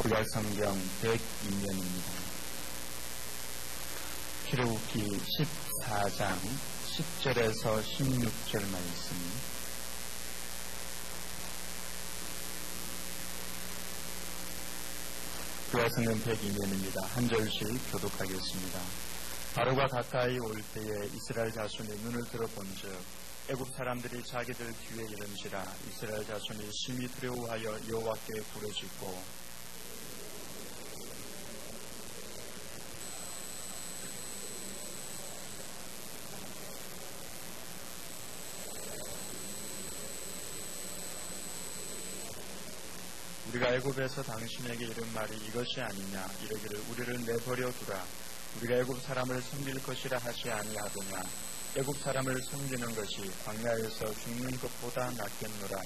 우리가 성경 102면입니다. 출애굽기 14장 10절에서 16절 말씀. 우리가 성경 102면입니다. 한 절씩 교독하겠습니다. 바로가 가까이 올 때에 이스라엘 자손이 눈을 들어본즉 애굽 사람들이 자기들 뒤에 이른지라. 이스라엘 자손이 심히 두려워하여 여호와께 부르짖고 우리가 애굽에서 당신에게 이른 말이 이것이 아니냐. 이르기를 우리를 내버려 두라. 우리가 애굽 사람을 섬길 것이라 하지 아니하더냐. 애굽 사람을 섬기는 것이 광야에서 죽는 것보다 낫겠노라.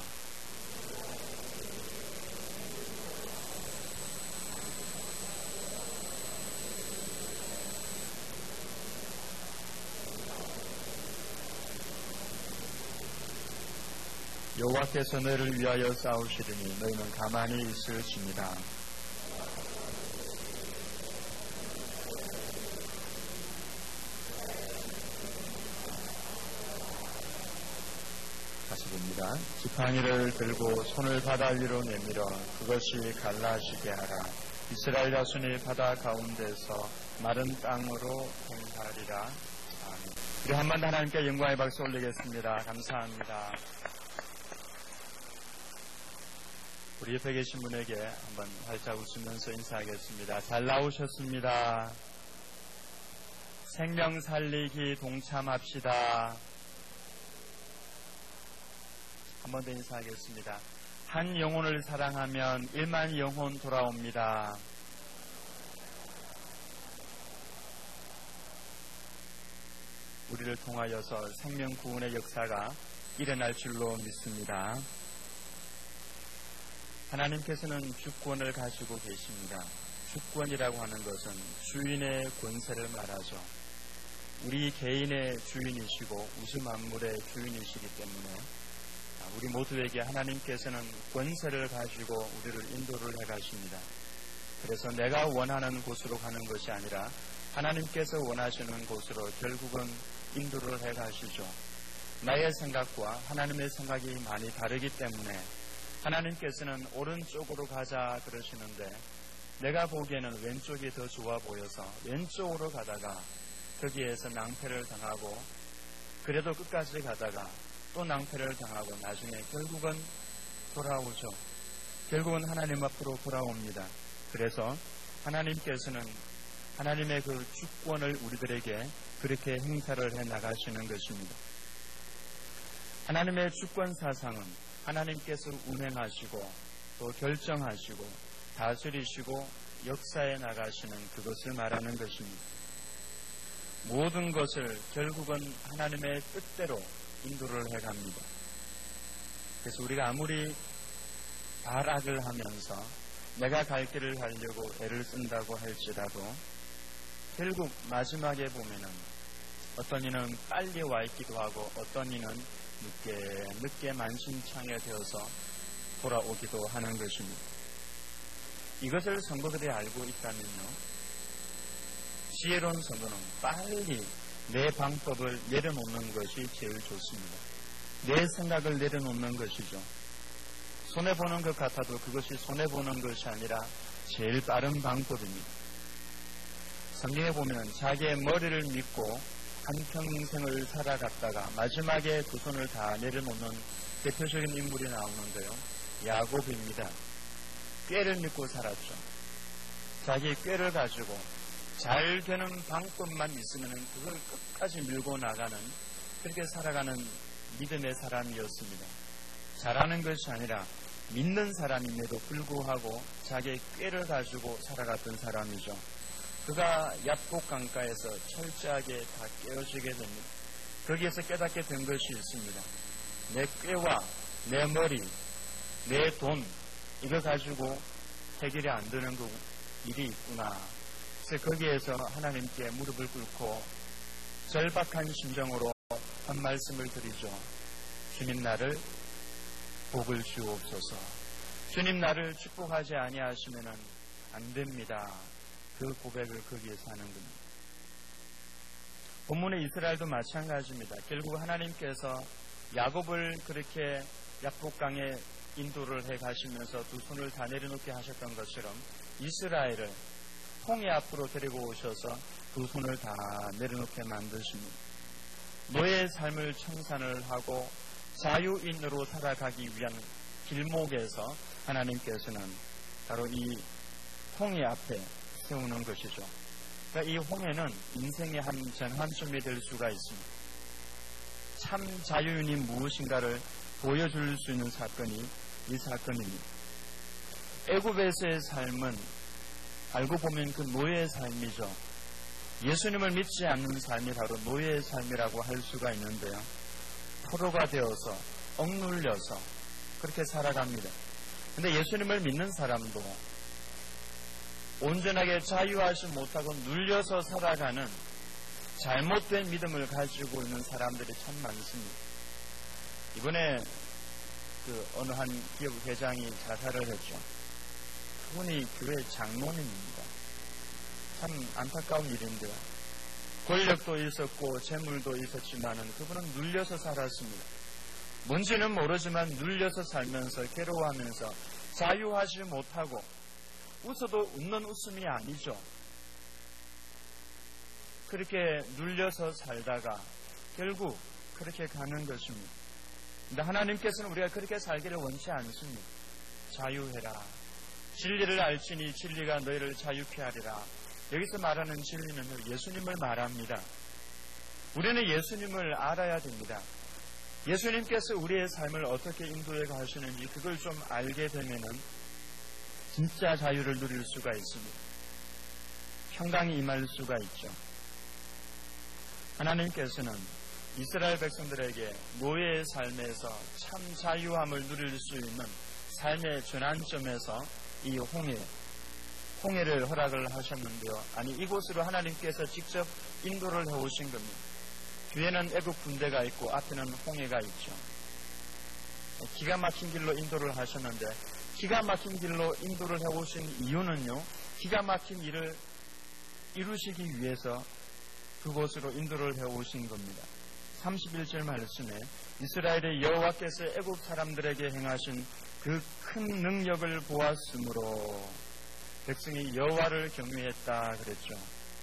여호와께서 너희를 위하여 싸우시리니 너희는 가만히 있을지니라. 다시 봅니다. 지팡이를 들고 손을 바다 위로 내밀어 그것이 갈라지게 하라. 이스라엘 자손이 바다 가운데서 마른 땅으로 행하리라. 아멘. 우리 한 번 더 하나님께 영광의 박수 올리겠습니다. 감사합니다. 우리 옆에 계신 분에게 한번 활짝 웃으면서 인사하겠습니다. 잘 나오셨습니다. 생명 살리기 동참합시다. 한 번 더 인사하겠습니다. 한 영혼을 사랑하면 1만 영혼 돌아옵니다. 우리를 통하여서 생명 구원의 역사가 일어날 줄로 믿습니다. 하나님께서는 주권을 가지고 계십니다. 주권이라고 하는 것은 주인의 권세를 말하죠. 우리 개인의 주인이시고 우주 만물의 주인이시기 때문에 우리 모두에게 하나님께서는 권세를 가지고 우리를 인도를 해가십니다. 그래서 내가 원하는 곳으로 가는 것이 아니라 하나님께서 원하시는 곳으로 결국은 인도를 해가시죠. 나의 생각과 하나님의 생각이 많이 다르기 때문에 하나님께서는 오른쪽으로 가자 그러시는데 내가 보기에는 왼쪽이 더 좋아 보여서 왼쪽으로 가다가 거기에서 낭패를 당하고 그래도 끝까지 가다가 또 낭패를 당하고 나중에 결국은 돌아오죠. 결국은 하나님 앞으로 돌아옵니다. 그래서 하나님께서는 하나님의 그 주권을 우리들에게 그렇게 행사를 해 나가시는 것입니다. 하나님의 주권 사상은 하나님께서 운행하시고 또 결정하시고 다스리시고 역사에 나가시는 그것을 말하는 것입니다. 모든 것을 결국은 하나님의 뜻대로 인도를 해갑니다. 그래서 우리가 아무리 발악을 하면서 내가 갈 길을 가려고 애를 쓴다고 할지라도 결국 마지막에 보면은 어떤 이는 빨리 와 있기도 하고 어떤 이는 늦게 만신창에 되어서 돌아오기도 하는 것입니다. 이것을 성도들이 알고 있다면요, 지혜로운 성도는 빨리 내 방법을 내려놓는 것이 제일 좋습니다. 내 생각을 내려놓는 것이죠. 손해보는 것 같아도 그것이 손해보는 것이 아니라 제일 빠른 방법입니다. 성경에 보면 자기의 머리를 믿고 한평생을 살아갔다가 마지막에 두 손을 다 내려놓는 대표적인 인물이 나오는데요. 야곱입니다. 꾀를 믿고 살았죠. 자기 꾀를 가지고 잘 되는 방법만 있으면 그걸 끝까지 밀고 나가는 그렇게 살아가는 믿음의 사람이었습니다. 잘하는 것이 아니라 믿는 사람임에도 불구하고 자기의 꾀를 가지고 살아갔던 사람이죠. 그가 얍곡 강가에서 철저하게 다 깨어지게 됩니다. 거기에서 깨닫게 된 것이 있습니다. 내 꾀와 내 머리, 내 돈 이거 가지고 해결이 안 되는 그 일이 있구나. 그래서 거기에서 하나님께 무릎을 꿇고 절박한 심정으로 한 말씀을 드리죠. 주님 나를 복을 주옵소서. 주님 나를 축복하지 아니하시면은 안 됩니다. 그 고백을 거기에서 하는 겁니다. 본문의 이스라엘도 마찬가지입니다. 결국 하나님께서 야곱을 그렇게 약복강에 인도를 해 가시면서 두 손을 다 내려놓게 하셨던 것처럼 이스라엘을 홍해 앞으로 데리고 오셔서 두 손을 다 내려놓게 만드십니다. 노예의 삶을 청산을 하고 자유인으로 살아가기 위한 길목에서 하나님께서는 바로 이 홍해 앞에 세우는 것이죠. 그러니까 이 홍해는 인생의 한 전환점이 될 수가 있습니다. 참 자유인이 무엇인가를 보여줄 수 있는 사건이 이 사건입니다. 애굽에서의 삶은 알고 보면 그 노예의 삶이죠. 예수님을 믿지 않는 삶이 바로 노예의 삶이라고 할 수가 있는데요. 포로가 되어서 억눌려서 그렇게 살아갑니다. 근데 예수님을 믿는 사람도 온전하게 자유하지 못하고 눌려서 살아가는 잘못된 믿음을 가지고 있는 사람들이 참 많습니다. 이번에 어느 한 기업 회장이 자살을 했죠. 그분이 교회 장로님입니다. 참 안타까운 일인데요. 권력도 있었고 재물도 있었지만은 그분은 눌려서 살았습니다. 뭔지는 모르지만 눌려서 살면서 괴로워하면서 자유하지 못하고 웃어도 웃는 웃음이 아니죠. 그렇게 눌려서 살다가 결국 그렇게 가는 것입니다. 근데 하나님께서는 우리가 그렇게 살기를 원치 않습니다. 자유해라. 진리를 알지니 진리가 너희를 자유케 하리라. 여기서 말하는 진리는 예수님을 말합니다. 우리는 예수님을 알아야 됩니다. 예수님께서 우리의 삶을 어떻게 인도해 가시는지 그걸 좀 알게 되면은 진짜 자유를 누릴 수가 있습니다. 평강이 임할 수가 있죠. 하나님께서는 이스라엘 백성들에게 노예의 삶에서 참 자유함을 누릴 수 있는 삶의 전환점에서 이 홍해를 허락을 하셨는데요. 아니 이곳으로 하나님께서 직접 인도를 해오신 겁니다. 뒤에는 애국 군대가 있고 앞에는 홍해가 있죠. 기가 막힌 길로 인도를 하셨는데 기가 막힌 길로 인도를 해오신 이유는요. 기가 막힌 일을 이루시기 위해서 그곳으로 인도를 해오신 겁니다. 31절 말씀에 이스라엘의 여호와께서 애국 사람들에게 행하신 그 큰 능력을 보았으므로 백성이 여호와를 경외했다 그랬죠.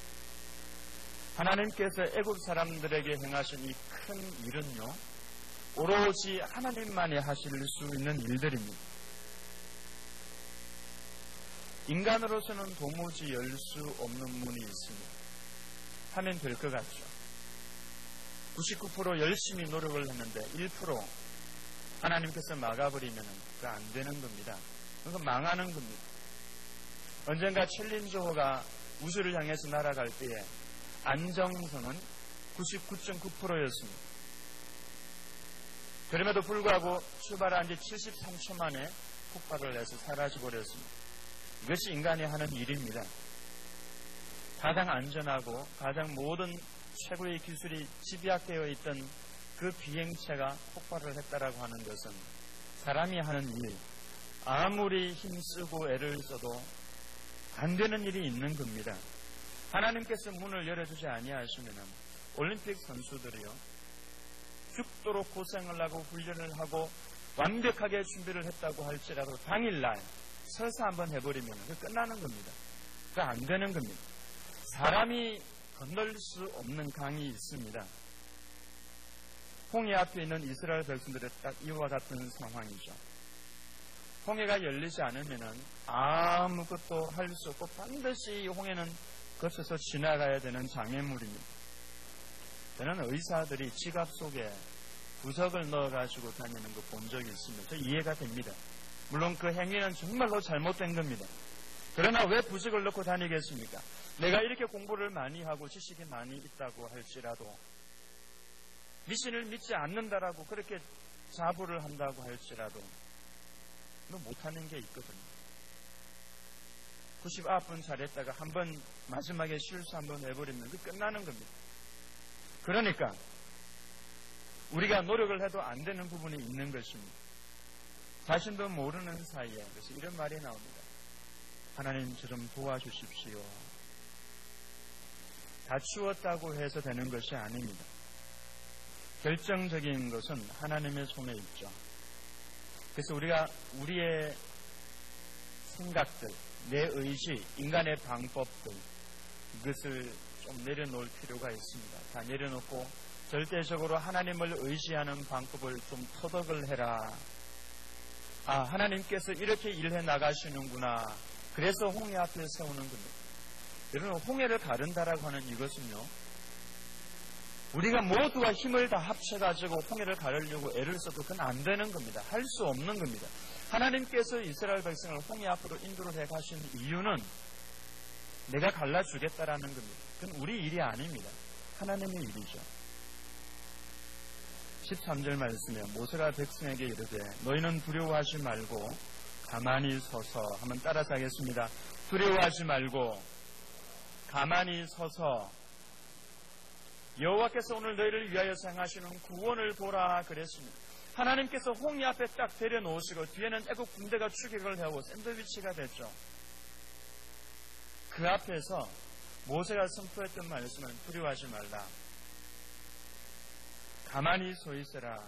하나님께서 애국 사람들에게 행하신 이 큰 일은요. 오로지 하나님만이 하실 수 있는 일들입니다. 인간으로서는 도무지 열 수 없는 문이 있습니다. 하면 될 것 같죠. 99% 열심히 노력을 했는데 1% 하나님께서 막아버리면 그거 안 되는 겁니다. 그건 망하는 겁니다. 언젠가 챌린저호가 우주를 향해서 날아갈 때에 안정성은 99.9%였습니다. 그럼에도 불구하고 출발한 지 73초 만에 폭발을 해서 사라져버렸습니다. 이것이 인간이 하는 일입니다. 가장 안전하고 가장 모든 최고의 기술이 집약되어 있던 그 비행체가 폭발을 했다라고 하는 것은 사람이 하는 일, 아무리 힘쓰고 애를 써도 안 되는 일이 있는 겁니다. 하나님께서 문을 열어주지 아니하시면 올림픽 선수들이요 죽도록 고생을 하고 훈련을 하고 완벽하게 준비를 했다고 할지라도 당일날 설사 한번 해버리면 끝나는 겁니다. 그거 안 되는 겁니다. 사람이 건널 수 없는 강이 있습니다. 홍해 앞에 있는 이스라엘 백성들의 딱 이와 같은 상황이죠. 홍해가 열리지 않으면 아무것도 할 수 없고 반드시 이 홍해는 거쳐서 지나가야 되는 장애물입니다. 저는 의사들이 지갑 속에 부석을 넣어가지고 다니는 거 본 적이 있습니다. 저 이해가 됩니다. 물론 그 행위는 정말로 잘못된 겁니다. 그러나 왜 부석을 넣고 다니겠습니까? 내가 이렇게 공부를 많이 하고 지식이 많이 있다고 할지라도 미신을 믿지 않는다라고 그렇게 자부를 한다고 할지라도 너 못하는 게 있거든요. 99분 잘했다가 한번 마지막에 실수 한번 해버리면 끝나는 겁니다. 그러니까 우리가 노력을 해도 안 되는 부분이 있는 것입니다. 자신도 모르는 사이에 그래서 이런 말이 나옵니다. 하나님 저 좀 도와주십시오. 다 치웠다고 해서 되는 것이 아닙니다. 결정적인 것은 하나님의 손에 있죠. 그래서 우리가 우리의 생각들, 내 의지, 인간의 방법들, 이것을 좀 내려놓을 필요가 있습니다. 다 내려놓고 절대적으로 하나님을 의지하는 방법을 좀 터득을 해라. 아, 하나님께서 이렇게 일해 나가시는구나. 그래서 홍해 앞에 세우는 겁니다. 여러분, 홍해를 가른다라고 하는 이것은요, 우리가 모두가 힘을 다 합쳐가지고 홍해를 가르려고 애를 써도 그건 안 되는 겁니다. 할 수 없는 겁니다. 하나님께서 이스라엘 백성을 홍해 앞으로 인도를 해 가신 이유는 내가 갈라주겠다라는 겁니다. 그건 우리 일이 아닙니다. 하나님의 일이죠. 13절 말씀에 모세가 백성에게 이르되 너희는 두려워하지 말고 가만히 서서, 한번 따라서 하겠습니다. 두려워하지 말고 가만히 서서 여호와께서 오늘 너희를 위하여 행하시는 구원을 보라 그랬습니다. 하나님께서 홍해 앞에 딱 데려놓으시고 뒤에는 애국 군대가 추격을 해오고 샌드위치가 됐죠. 그 앞에서 모세가 선포했던 말씀은 두려워하지 말라. 가만히 서 있어라.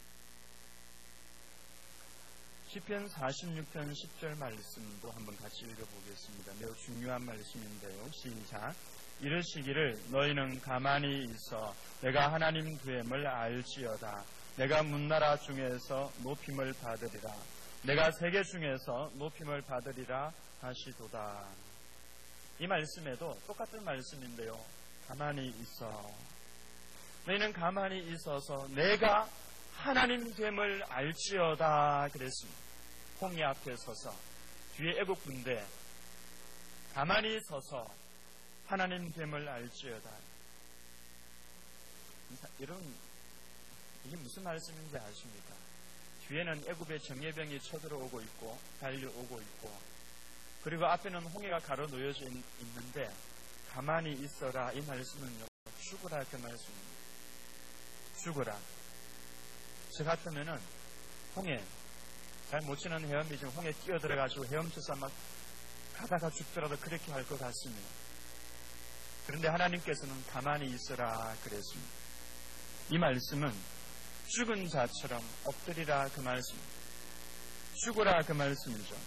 시편 46편 10절 말씀도 한번 같이 읽어보겠습니다. 매우 중요한 말씀인데요. 시작. 이르시기를 너희는 가만히 있어 내가 하나님 됨을 알지어다. 내가 문나라 중에서 높임을 받으리라. 내가 세계 중에서 높임을 받으리라 하시도다. 이 말씀에도 똑같은 말씀인데요. 가만히 있어. 너희는 가만히 있어서 내가 하나님 됨을 알지어다 그랬습니다. 홍해 앞에 서서 뒤에 애국 군대 가만히 서서 하나님 됨을 알지어다. 여러분, 이게 무슨 말씀인지 아십니까? 뒤에는 애굽의 정예병이 쳐들어오고 있고 달려오고 있고, 그리고 앞에는 홍해가 가로놓여져 있는데 가만히 있어라. 이 말씀은요, 죽으라 그 말씀입니다. 죽으라. 저 같으면은 홍해 잘 못 치는 헤엄이 지금 홍해 뛰어들어가지고 헤엄쳐서 막 가다가 죽더라도 그렇게 할 것 같습니다. 그런데 하나님께서는 가만히 있어라 그랬습니다. 이 말씀은 죽은 자처럼 엎드리라 그 말씀입니다. 죽으라 그 말씀이죠.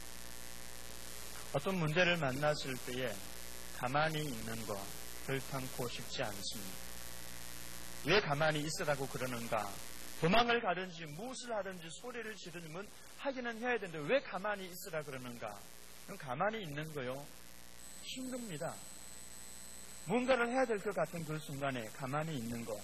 어떤 문제를 만났을 때에 가만히 있는 거 결탄코 쉽지 않습니다. 왜 가만히 있으라고 그러는가? 도망을 가든지 무엇을 하든지 소리를 지르든 뭐 하기는 해야 되는데 왜 가만히 있으라 그러는가? 그럼 가만히 있는 거요, 힘듭니다. 뭔가를 해야 될 것 같은 그 순간에 가만히 있는 거.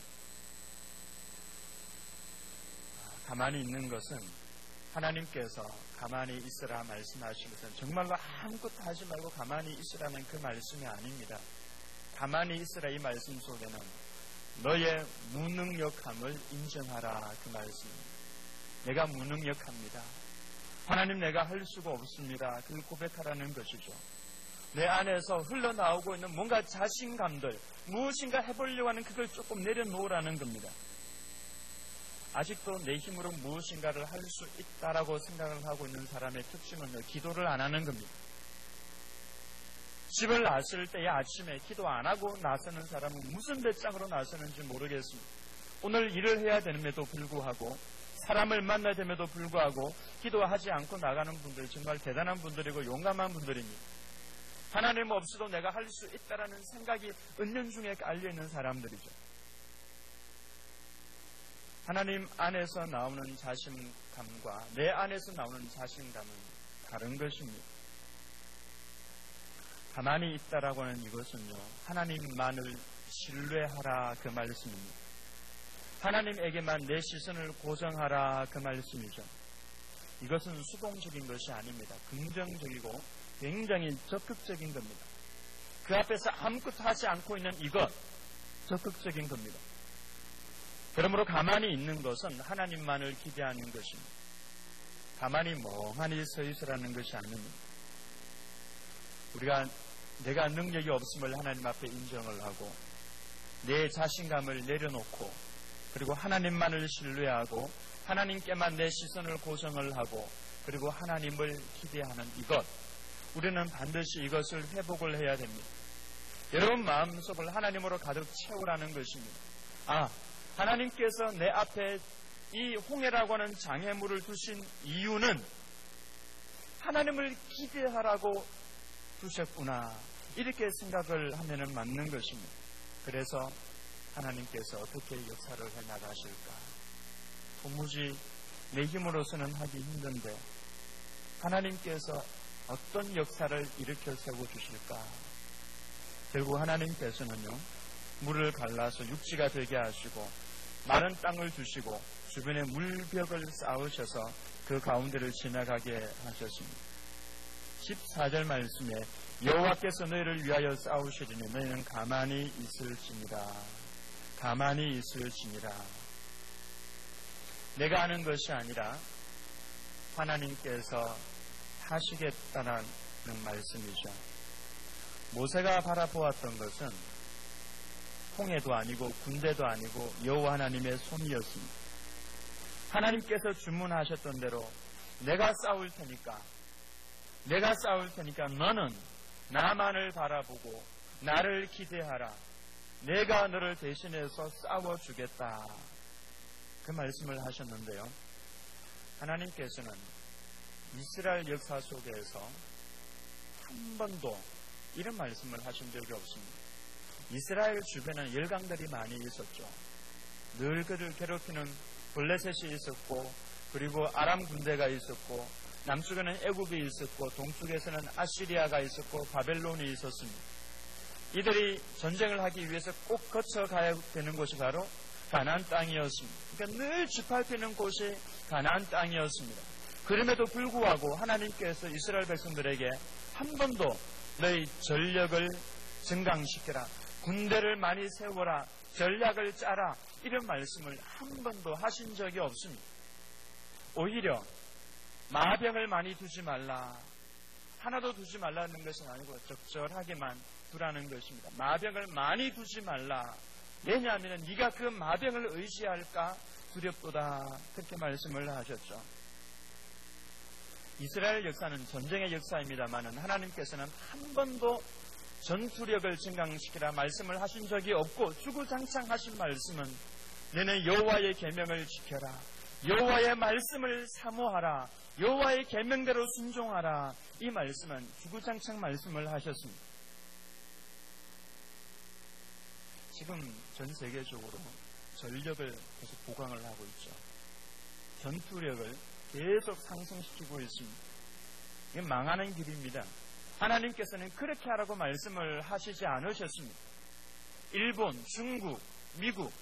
가만히 있는 것은 하나님께서 가만히 있으라 말씀하신 것은 정말로 아무것도 하지 말고 가만히 있으라는 그 말씀이 아닙니다. 가만히 있으라 이 말씀 속에는 너의 무능력함을 인정하라 그 말씀입니다. 내가 무능력합니다. 하나님, 내가 할 수가 없습니다. 그걸 고백하라는 것이죠. 내 안에서 흘러나오고 있는 뭔가 자신감들, 무엇인가 해보려고 하는 그걸 조금 내려놓으라는 겁니다. 아직도 내 힘으로 무엇인가를 할 수 있다라고 생각을 하고 있는 사람의 특징은 기도를 안 하는 겁니다. 집을 나설 때에 아침에 기도 안 하고 나서는 사람은 무슨 배짱으로 나서는지 모르겠습니다. 오늘 일을 해야 됨에도 불구하고, 사람을 만나야 됨에도 불구하고 기도하지 않고 나가는 분들 정말 대단한 분들이고 용감한 분들입니다. 하나님 없이도 내가 할 수 있다라는 생각이 은연중에 깔려있는 사람들이죠. 하나님 안에서 나오는 자신감과 내 안에서 나오는 자신감은 다른 것입니다. 가만히 있다라고 하는 이것은요, 하나님만을 신뢰하라 그 말씀입니다. 하나님에게만 내 시선을 고정하라 그 말씀이죠. 이것은 수동적인 것이 아닙니다. 긍정적이고 굉장히 적극적인 겁니다. 그 앞에서 아무것도 하지 않고 있는 이것, 적극적인 겁니다. 그러므로 가만히 있는 것은 하나님만을 기대하는 것입니다. 가만히 멍하니 서 있으라는 것이 아닙니다. 내가 능력이 없음을 하나님 앞에 인정을 하고 내 자신감을 내려놓고 그리고 하나님만을 신뢰하고 하나님께만 내 시선을 고정을 하고 그리고 하나님을 기대하는 이것, 우리는 반드시 이것을 회복을 해야 됩니다. 여러분 마음속을 하나님으로 가득 채우라는 것입니다. 하나님께서 내 앞에 이 홍해라고 하는 장애물을 두신 이유는 하나님을 기대하라고 두셨구나, 이렇게 생각을 하면 맞는 것입니다. 그래서 하나님께서 어떻게 역사를 해나가실까? 도무지 내 힘으로서는 하기 힘든데 하나님께서 어떤 역사를 일으켜 세워주실까? 결국 하나님께서는요, 물을 갈라서 육지가 되게 하시고 마른 땅을 주시고 주변에 물벽을 쌓으셔서 그 가운데를 지나가게 하셨습니다. 14절 말씀에 여호와께서 너희를 위하여 싸우시리니 너희는 가만히 있을지니라. 가만히 있을지니라. 내가 하는 것이 아니라 하나님께서 하시겠다는 말씀이죠. 모세가 바라보았던 것은 홍해도 아니고 군대도 아니고 여호와 하나님의 손이었습니다. 하나님께서 주문하셨던 대로 내가 싸울 테니까 너는 나만을 바라보고 나를 기대하라. 내가 너를 대신해서 싸워주겠다. 그 말씀을 하셨는데요. 하나님께서는 이스라엘 역사 속에서 한 번도 이런 말씀을 하신 적이 없습니다. 이스라엘 주변에는 열강들이 많이 있었죠. 늘 그를 괴롭히는 블레셋이 있었고, 그리고 아람 군대가 있었고, 남쪽에는 애굽이 있었고, 동쪽에서는 아시리아가 있었고, 바벨론이 있었습니다. 이들이 전쟁을 하기 위해서 꼭 거쳐가야 되는 곳이 바로 가나안 땅이었습니다. 그러니까 늘 짓밟히는 곳이 가나안 땅이었습니다. 그럼에도 불구하고 하나님께서 이스라엘 백성들에게 한 번도 너희 전력을 증강시켜라, 군대를 많이 세워라, 전략을 짜라, 이런 말씀을 한 번도 하신 적이 없습니다. 오히려 마병을 많이 두지 말라, 하나도 두지 말라는 것은 아니고 적절하게만 두라는 것입니다. 마병을 많이 두지 말라. 왜냐하면 네가 그 마병을 의지할까 두렵도다, 그렇게 말씀을 하셨죠. 이스라엘 역사는 전쟁의 역사입니다만 하나님께서는 한 번도 전투력을 증강시키라 말씀을 하신 적이 없고, 주구장창 하신 말씀은 너는 여호와의 계명을 지켜라, 여호와의 말씀을 사모하라, 여호와의 계명대로 순종하라, 이 말씀은 주구장창 말씀을 하셨습니다. 지금 전 세계적으로 전력을 계속 보강을 하고 있죠. 전투력을 계속 상승시키고 있습니다. 이게 망하는 길입니다. 하나님께서는 그렇게 하라고 말씀을 하시지 않으셨습니다. 일본, 중국, 미국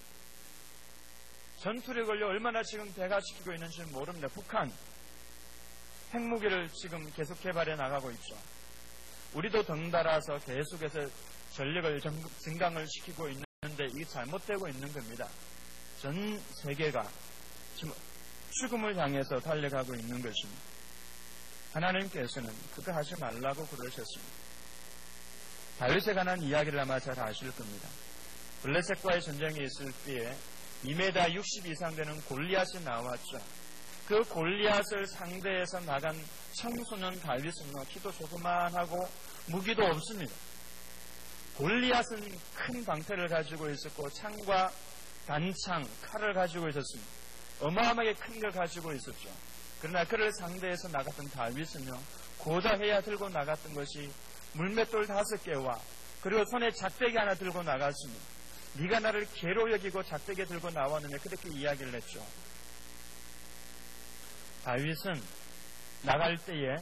전투력을 얼마나 지금 배가시키고 있는지 모릅니다. 북한 핵무기를 지금 계속 개발해 나가고 있죠. 우리도 덩달아서 계속해서 전력을 증강을 시키고 있는데 이게 잘못되고 있는 겁니다. 전 세계가 지금 죽음을 향해서 달려가고 있는 것입니다. 하나님께서는 그거 하지 말라고 그러셨습니다. 다윗에 관한 이야기를 아마 잘 아실 겁니다. 블레셋과의 전쟁이 있을 때에 2m 60 이상 되는 골리앗이 나왔죠. 그 골리앗을 상대해서 나간 청소년 다윗은 키도 조그만하고 무기도 없습니다. 골리앗은 큰 방패를 가지고 있었고 창과 단창, 칼을 가지고 있었습니다. 어마어마하게 큰 걸 가지고 있었죠. 그러나 그를 상대해서 나갔던 다윗은요, 고다해야 들고 나갔던 것이 물맷돌 5개와 그리고 손에 작대기 하나 들고 나갔습니다. 네가 나를 개로 여기고 작대기 들고 나왔느냐, 그렇게 이야기를 했죠. 다윗은 나갈 때에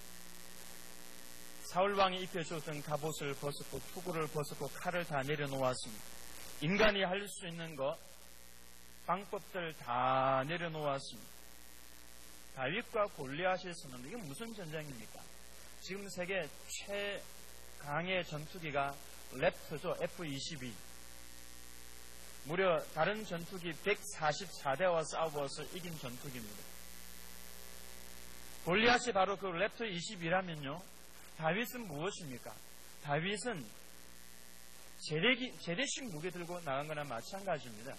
사울왕이 입혀주었던 갑옷을 벗었고 투구를 벗었고 칼을 다 내려놓았습니다. 인간이 할 수 있는 것, 방법들 다 내려놓았습니다. 다윗과 골리앗이 있었는데 이게 무슨 전쟁입니까? 지금 세계 최강의 전투기가 랩터죠. F-22. 무려 다른 전투기 144대와 싸워서 이긴 전투기입니다. 골리앗이 바로 그 랩터 22라면요. 다윗은 무엇입니까? 다윗은 재래식 무기 들고 나간 거나 마찬가지입니다.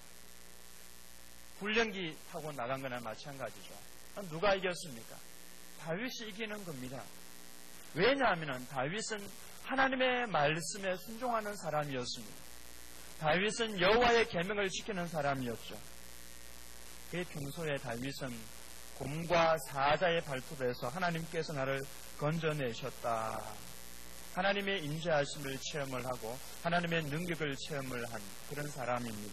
훈련기 타고 나간 거나 마찬가지죠. 누가 이겼습니까? 다윗이 이기는 겁니다. 왜냐하면 다윗은 하나님의 말씀에 순종하는 사람이었습니다. 다윗은 여호와의 계명을 지키는 사람이었죠. 그 평소에 다윗은 곰과 사자의 발톱에서 하나님께서 나를 건져내셨다, 하나님의 인자하심을 체험을 하고 하나님의 능력을 체험을 한 그런 사람입니다.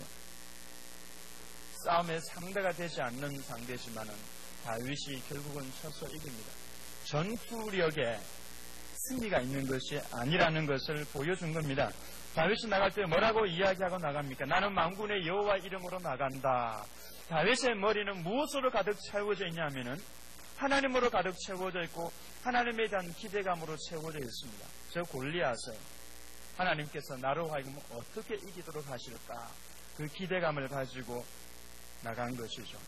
싸움의 상대가 되지 않는 상대지만은 다윗이 결국은 쳐서 이깁니다. 전투력에 승리가 있는 것이 아니라는 것을 보여준 겁니다. 다윗이 나갈 때 뭐라고 이야기하고 나갑니까? 나는 만군의 여호와 이름으로 나간다. 다윗의 머리는 무엇으로 가득 채워져 있냐면은 하나님으로 가득 채워져 있고 하나님에 대한 기대감으로 채워져 있습니다. 저 골리앗을 하나님께서 나로 하여금 어떻게 이기도록 하실까, 그 기대감을 가지고 나간 것이죠.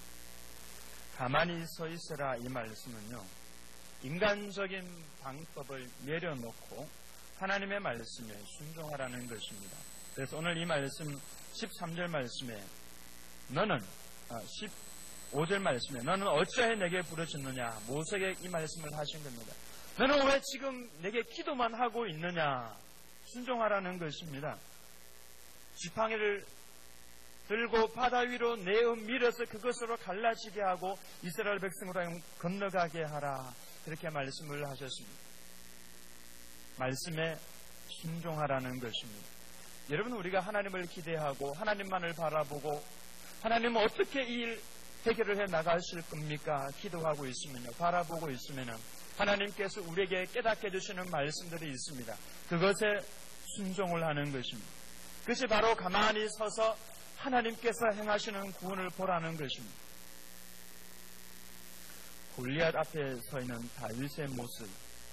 가만히 서 있어라, 이 말씀은요, 인간적인 방법을 내려놓고 하나님의 말씀에 순종하라는 것입니다. 그래서 오늘 이 말씀 13절 말씀에 너는 15절 말씀에 너는 어찌하여 내게 부르짖느냐, 모세에게 이 말씀을 하신 겁니다. 너는 왜 지금 내게 기도만 하고 있느냐, 순종하라는 것입니다. 지팡이를 들고 바다 위로 내어 밀어서 그것으로 갈라지게 하고 이스라엘 백성으로 하여금 건너가게 하라, 그렇게 말씀을 하셨습니다. 말씀에 순종하라는 것입니다. 여러분, 우리가 하나님을 기대하고 하나님만을 바라보고 하나님은 어떻게 이 일 해결을 해 나가실 겁니까? 기도하고 있으면요, 바라보고 있으면은 하나님께서 우리에게 깨닫게 해주시는 말씀들이 있습니다. 그것에 순종을 하는 것입니다. 그것이 바로 가만히 서서 하나님께서 행하시는 구원을 보라는 것입니다. 골리앗 앞에 서 있는 다윗의 모습,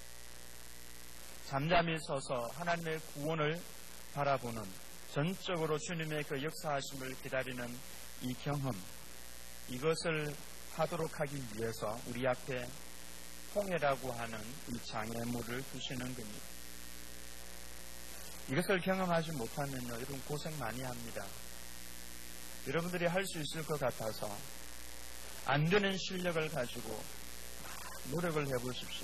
잠잠히 서서 하나님의 구원을 바라보는, 전적으로 주님의 그 역사하심을 기다리는 이 경험, 이것을 하도록 하기 위해서 우리 앞에 홍해라고 하는 이 장애물을 두시는 겁니다. 이것을 경험하지 못하면요, 여러분 고생 많이 합니다. 여러분들이 할 수 있을 것 같아서 안 되는 실력을 가지고 노력을 해보십시오.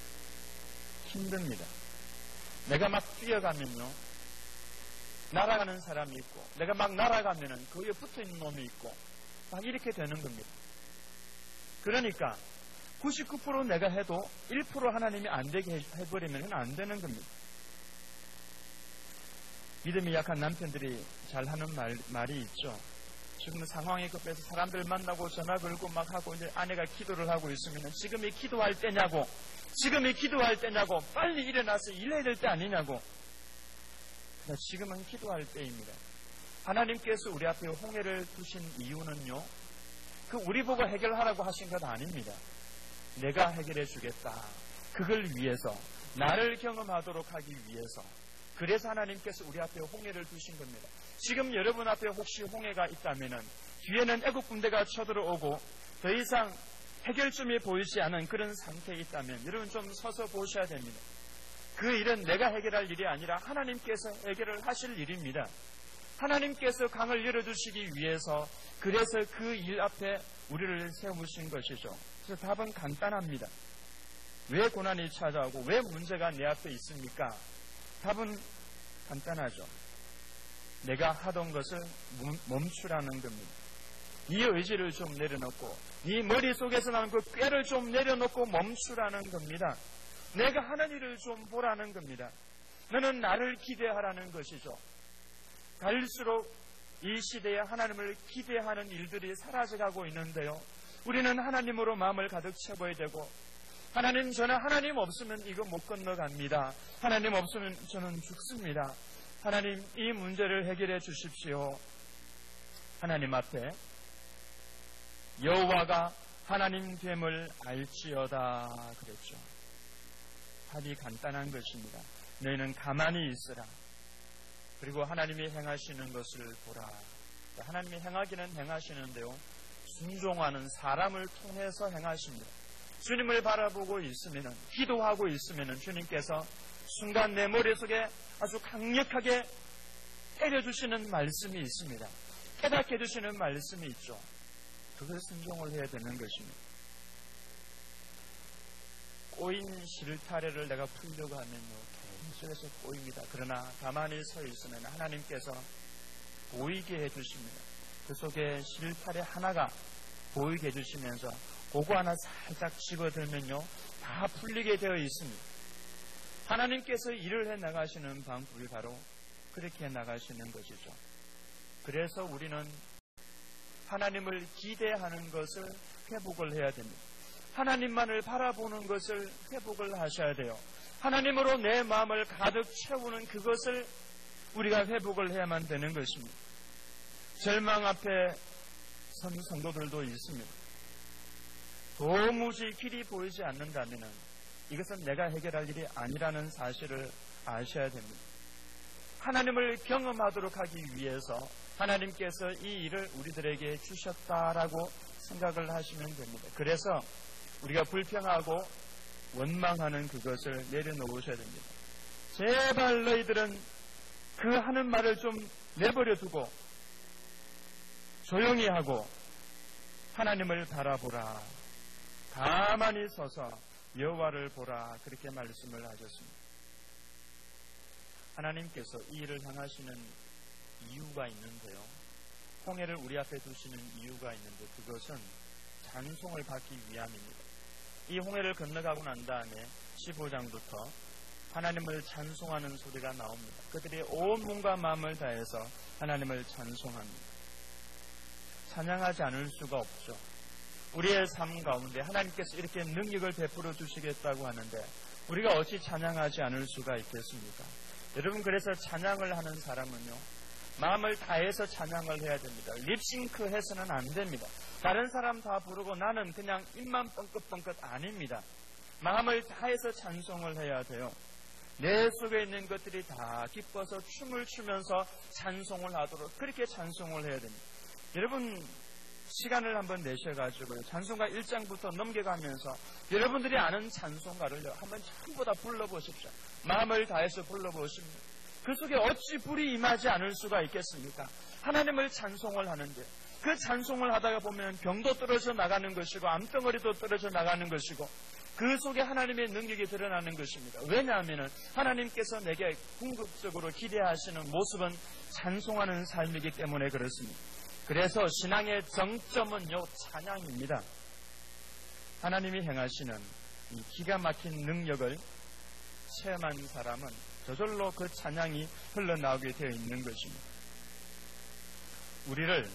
힘듭니다. 내가 막 뛰어가면요, 날아가는 사람이 있고, 내가 막 날아가면은 그 위에 붙어있는 놈이 있고, 막 이렇게 되는 겁니다. 그러니까 99% 내가 해도 1% 하나님이 안 되게 해버리면 안 되는 겁니다. 믿음이 약한 남편들이 잘 하는 말이 있죠. 지금 상황이 급해서 사람들 만나고 전화 걸고 막 하고 이제 아내가 기도를 하고 있으면 지금이 기도할 때냐고, 지금이 기도할 때냐고, 빨리 일어나서 일해야 될 때 아니냐고. 지금은 기도할 때입니다. 하나님께서 우리 앞에 홍해를 두신 이유는요, 그 우리 보고 해결하라고 하신 것 아닙니다. 내가 해결해 주겠다, 그걸 위해서, 나를 경험하도록 하기 위해서, 그래서 하나님께서 우리 앞에 홍해를 두신 겁니다. 지금 여러분 앞에 혹시 홍해가 있다면은, 뒤에는 애국 군대가 쳐들어오고 더 이상 해결점이 보이지 않은 그런 상태에 있다면 여러분 좀 서서 보셔야 됩니다. 그 일은 내가 해결할 일이 아니라 하나님께서 해결을 하실 일입니다. 하나님께서 강을 열어주시기 위해서, 그래서 그 일 앞에 우리를 세우신 것이죠. 그래서 답은 간단합니다. 왜 고난이 찾아오고 왜 문제가 내 앞에 있습니까? 답은 간단하죠. 내가 하던 것을 멈추라는 겁니다. 네 의지를 좀 내려놓고, 네 머릿속에서 나는 그 꾀를 좀 내려놓고 멈추라는 겁니다. 내가 하는 일을 좀 보라는 겁니다. 너는 나를 기대하라는 것이죠. 갈수록 이 시대에 하나님을 기대하는 일들이 사라져가고 있는데요, 우리는 하나님으로 마음을 가득 채워야 되고, 하나님, 저는 하나님 없으면 이거 못 건너갑니다. 하나님 없으면 저는 죽습니다. 하나님, 이 문제를 해결해 주십시오. 하나님 앞에 여호와가 하나님 됨을 알지어다 그랬죠. 답이 간단한 것입니다. 너희는 가만히 있으라. 그리고 하나님이 행하시는 것을 보라. 하나님이 행하기는 행하시는데요, 순종하는 사람을 통해서 행하십니다. 주님을 바라보고 있으면, 기도하고 있으면 주님께서 순간 내 머릿속에 아주 강력하게 때려주시는 말씀이 있습니다. 깨닫게 해주시는 말씀이 있죠. 그걸 순종을 해야 되는 것입니다. 꼬인 실타래를 내가 풀려고 하면요, 계속해서 꼬입니다. 그러나 가만히 서 있으면 하나님께서 보이게 해주십니다. 그 속에 실타래 하나가 보이게 해주시면서 그거 하나 살짝 집어들면요, 다 풀리게 되어 있습니다. 하나님께서 일을 해 나가시는 방법이 바로 그렇게 해 나가시는 것이죠. 그래서 우리는 하나님을 기대하는 것을 회복을 해야 됩니다. 하나님만을 바라보는 것을 회복을 하셔야 돼요. 하나님으로 내 마음을 가득 채우는 그것을 우리가 회복을 해야만 되는 것입니다. 절망 앞에 선 성도들도 있습니다. 도무지 길이 보이지 않는다면 이것은 내가 해결할 일이 아니라는 사실을 아셔야 됩니다. 하나님을 경험하도록 하기 위해서 하나님께서 이 일을 우리들에게 주셨다라고 생각을 하시면 됩니다. 그래서 우리가 불평하고 원망하는 그것을 내려놓으셔야 됩니다. 제발 너희들은 그 하는 말을 좀 내버려 두고 조용히 하고 하나님을 바라보라. 가만히 서서 여호와를 보라. 그렇게 말씀을 하셨습니다. 하나님께서 이 일을 향하시는 이유가 있는데요. 홍해를 우리 앞에 두시는 이유가 있는데 그것은 찬송을 받기 위함입니다. 이 홍해를 건너가고 난 다음에 15장부터 하나님을 찬송하는 소리가 나옵니다. 그들이 온 몸과 마음을 다해서 하나님을 찬송합니다. 찬양하지 않을 수가 없죠. 우리의 삶 가운데 하나님께서 이렇게 능력을 베풀어 주시겠다고 하는데 우리가 어찌 찬양하지 않을 수가 있겠습니까? 여러분, 그래서 찬양을 하는 사람은요, 마음을 다해서 찬양을 해야 됩니다. 립싱크 해서는 안 됩니다. 다른 사람 다 부르고 나는 그냥 입만 뻥긋뻥긋 아닙니다. 마음을 다해서 찬송을 해야 돼요. 내 속에 있는 것들이 다 기뻐서 춤을 추면서 찬송을 하도록 그렇게 찬송을 해야 됩니다. 여러분, 시간을 한번 내셔가지고 찬송가 1장부터 넘겨가면서 여러분들이 아는 찬송가를 한번 전부 다 불러보십시오. 마음을 다해서 불러보십니다. 그 속에 어찌 불이 임하지 않을 수가 있겠습니까? 하나님을 찬송을 하는데 그 찬송을 하다가 보면 병도 떨어져 나가는 것이고 암덩어리도 떨어져 나가는 것이고 그 속에 하나님의 능력이 드러나는 것입니다. 왜냐하면 하나님께서 내게 궁극적으로 기대하시는 모습은 찬송하는 삶이기 때문에 그렇습니다. 그래서 신앙의 정점은요, 찬양입니다. 하나님이 행하시는 이 기가 막힌 능력을 체험한 사람은 저절로 그 찬양이 흘러나오게 되어 있는 것입니다. 우리를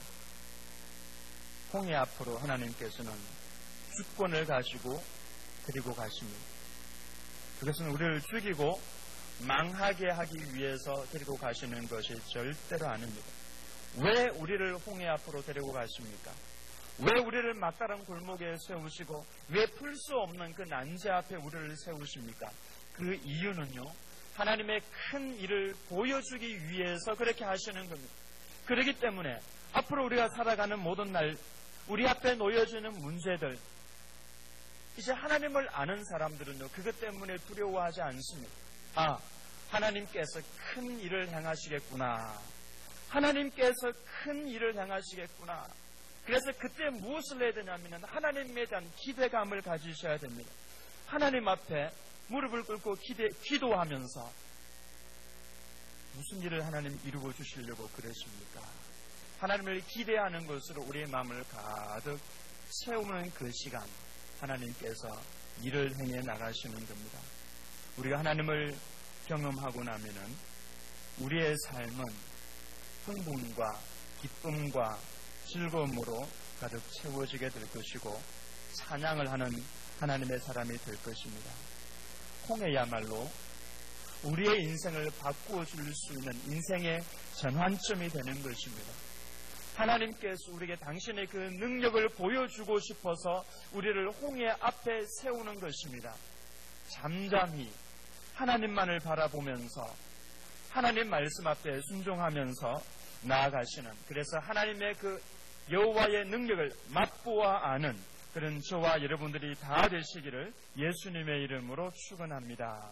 홍해 앞으로 하나님께서는 주권을 가지고 데리고 가십니다. 그것은 우리를 죽이고 망하게 하기 위해서 데리고 가시는 것이 절대로 아닙니다. 왜 우리를 홍해 앞으로 데리고 가십니까? 왜 우리를 막다른 골목에 세우시고 왜 풀 수 없는 그 난제 앞에 우리를 세우십니까? 그 이유는요, 하나님의 큰 일을 보여주기 위해서 그렇게 하시는 겁니다. 그렇기 때문에 앞으로 우리가 살아가는 모든 날 우리 앞에 놓여지는 문제들, 이제 하나님을 아는 사람들은요, 그것 때문에 두려워하지 않습니다. 아, 하나님께서 큰 일을 행하시겠구나. 하나님께서 큰 일을 행하시겠구나. 그래서 그때 무엇을 해야 되냐면 하나님에 대한 기대감을 가지셔야 됩니다. 하나님 앞에 무릎을 꿇고 기도하면서 무슨 일을 하나님 이루어 주시려고 그러십니까? 하나님을 기대하는 것으로 우리의 마음을 가득 채우는 그 시간, 하나님께서 일을 행해 나가시는 겁니다. 우리가 하나님을 경험하고 나면은 우리의 삶은 흥분과 기쁨과 즐거움으로 가득 채워지게 될 것이고 찬양을 하는 하나님의 사람이 될 것입니다. 홍해야말로 우리의 인생을 바꾸어 줄 수 있는 인생의 전환점이 되는 것입니다. 하나님께서 우리에게 당신의 그 능력을 보여주고 싶어서 우리를 홍해 앞에 세우는 것입니다. 잠잠히 하나님만을 바라보면서 하나님 말씀 앞에 순종하면서 나아가시는, 그래서 하나님의 그 여호와의 능력을 맛보아 아는 그런 저와 여러분들이 다 되시기를 예수님의 이름으로 축원합니다.